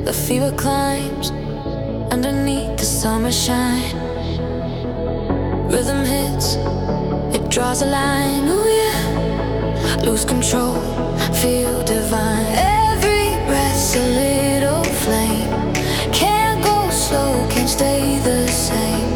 The fever climbs underneath the summer shine. Rhythm hits, it draws a line. Oh yeah, lose control, feel divine. Every breath's a little flame. Can't go slow, can't stay the same.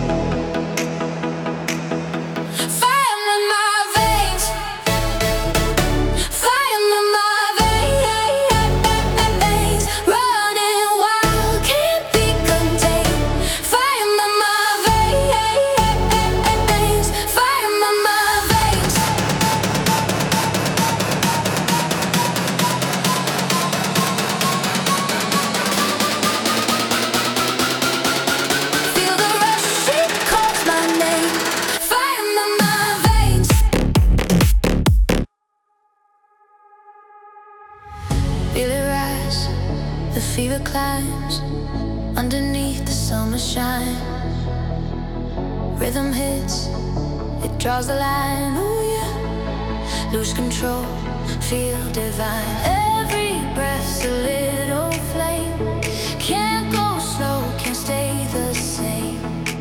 Feel it rise, the fever climbs underneath the summer shine. Rhythm hits, it draws the line. Oh yeah, lose control, feel divine. Every breath's a little flame. Can't go slow, can't stay the same.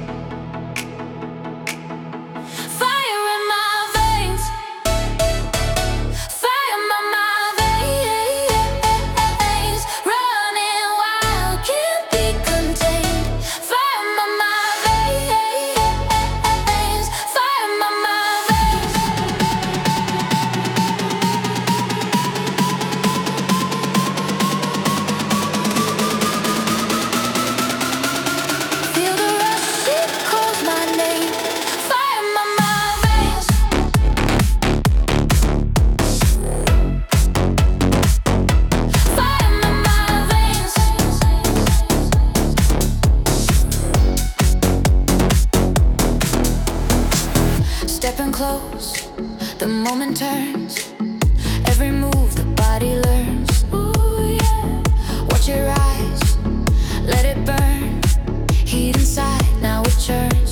Stepping close, the moment turns. Every move the body learns. Ooh yeah, watch your eyes, let it burn. Heat inside, now it churns.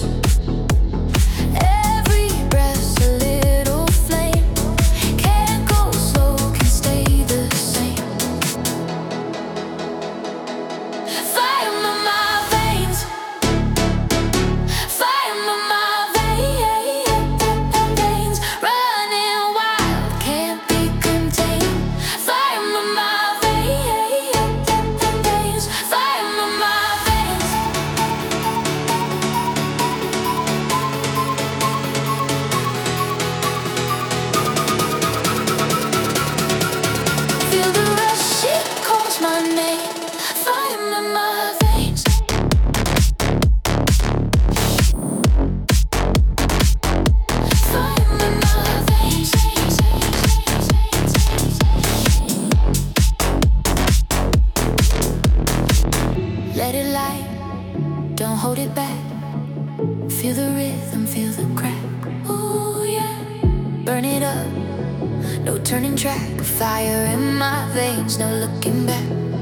Every breath's a little flame. Can't go slow, can stay the same. Fire in my veins, fire in my veins. Running wild, can't be contained. Fire in my veins, fire in my veins. Feel the rush, it calls my name. Fire in my veins. Fire in my veins. Let it light, don't hold it back. Feel the rhythm, feel the crack. Ooh yeah, burn it up, no turning track. Fire in my veins, no looking back.